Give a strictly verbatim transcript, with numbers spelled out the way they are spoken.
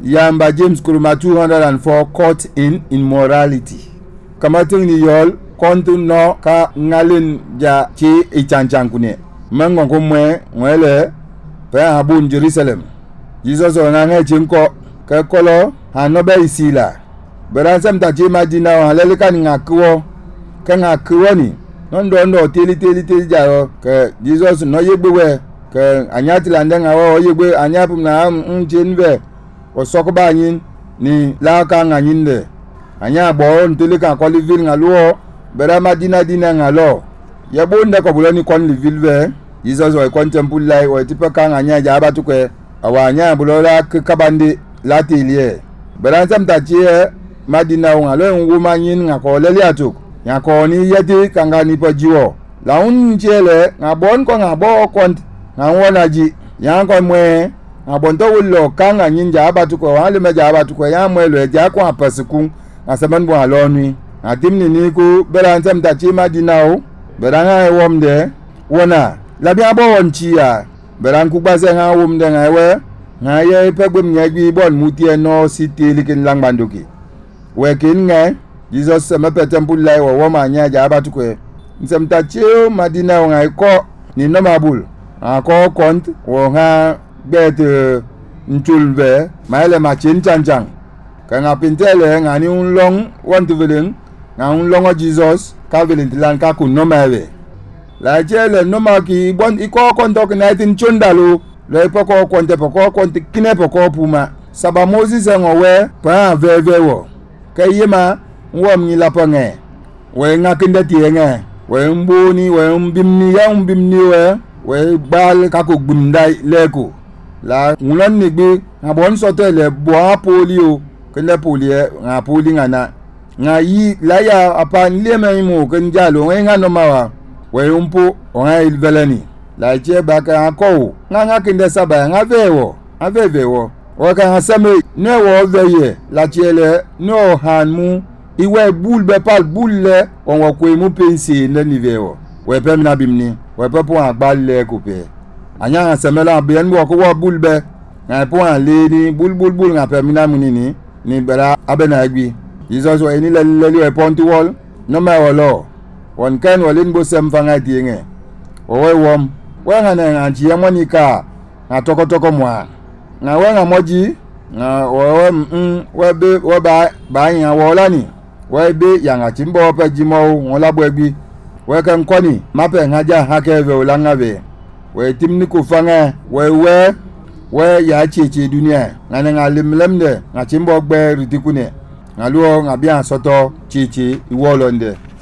Yamba James Kuruma two hundred four caught in immorality. Kamating ni yol kontu no ka ngalin ja chi ichanchan kune. Mengon ko mwe mwele pe habun Jerusalem. Jesus ona nge chinko ke kolo hanobe isila. Beransam ta chi madina halele kan ngakwo ke ngakwo ni. Nondo ndo teli teli teli jaro ke Jesus no yegbewe ke anyati lande ngawo yegbe anyapum na njinve osokoba yin ni la ka nganyinde. Anya bo ntele kan ko livil ngaluo bera madina dina ngalo yabo nda ko bulani kon livil ve Jesus wa contemple lai wa tipa kan anya ja batukwe awanya bulola kabande latilie bera samta chie madina ngalo nguma yin ngako lele atuk nyako ni yeti kangani pa jiwo laun chele ngabon ko ngabo kont ngawona ji yanko mwe ngabonto wulo kanga nyinja abatukwe wale meja abatukwe ya mwelo ja ko apasiku asaman bo aloni atimni ni ku beransam ta chima dinao beranga womde wona labi abo wonchia beran ku base nga womde ngawe ngaye pegbem nyagi bon mutie no city likin langbandoki wekin nga Jesus sama petempu lai wa woma nya ja abatukwe nsam ta chio madina ngai ko ni no mabul ako kont wo nga bet nchulve maile ma chin chanchang kanga pintele ngani unlong wantu veleng nga unlong Jesus ka velentilan ka kunno mawe la jele no maki bon iko kontok na tin chundalo le poko konte poko konte kine poko puma saba Moses ngowe pa vevewo kayema wom ni lapange we ngakinde tienge we mboni we mbimni ya mbimni we we bal ka ko gundai leko la ngulan ni bi ngabon sotele bo polio kende polie nga poli ngana nga yi la ya apan leme mu kan jalo nga no mawa we umpo nga ilvelani la je baka ko nga nga kende saba nga vewo avevewo o ka hasame ne wo veye la chele no hanmu iwe bulbe pal bulle on wo ko mu pensi ne nivewo we pe mina bimni we pe po agballe ko pe anya hasame la bien wo ko wo bulbe nga po an le ni bulbul bul nga pe mina munini ni bera abena agbi Jesus wa ni lele e ponti wall no ma wolo won kan walin bo sem fanga tienge o we wom wa ngana nganji yamonika na toko toko mwa na we ngamoji na wo mm we be wo ba ba yan wola ni we be yanga timbo pe jimo won labo agbi we kan koni mape ngaja hakeve ulanga be we timni ku fanga we we we ya cheche dunia ngana ngalimlemde ngachimbo gbe ritikune ngaluo ngabia soto cheche iwolonde